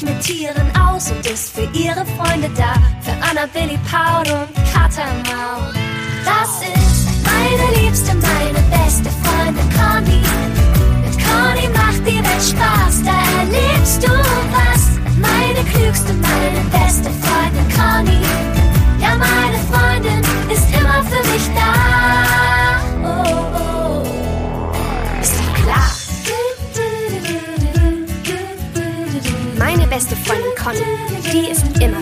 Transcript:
sich mit Tieren aus und ist für ihre Freunde da. Für Anna, Billy, Paul und Kater Maul. Das ist meine Liebste, meine beste Freundin Conny. Mit Conny macht die Welt Spaß, da erlebst du was. Meine klügste, meine beste Freundin Conny. Ja, meine Freundin ist immer für mich da. Oh, oh. Ist doch klar. Meine beste Freundin Conny, die ist immer